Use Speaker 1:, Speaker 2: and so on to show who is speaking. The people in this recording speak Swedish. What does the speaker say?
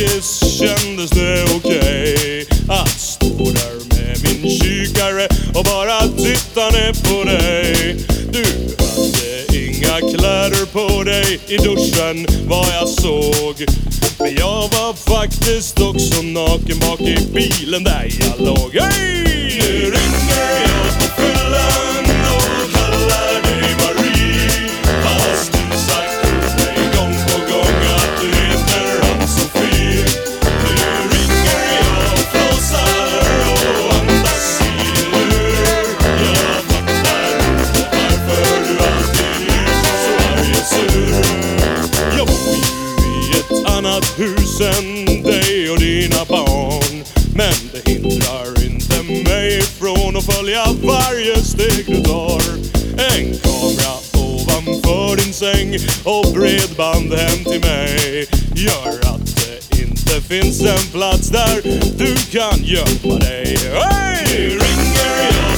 Speaker 1: dagis kändes det okej att stå där med min kikare och bara titta ner på dig. Du hade inga kläder på dig i duschen vad jag såg. Men jag var faktiskt också naken bak i bilen där jag låg. Hej! Nu ringer jag på fyllan och kallar dig Marie, fast du sagt till mig gång på gång att du heter Ann-Sofie. Nu ringer jag och flåsar och andas i lur. Jag fattar inte varför du alltid är så arg och sur. Jag bor ju i ett annat hus än dig och dina barn, men det hindrar inte mig från att följa varje steg du tar. En kamera ovanför din säng och bredband hem till mig gör att det inte finns en plats där du kan gömma dig. Hej! Nu ringer jag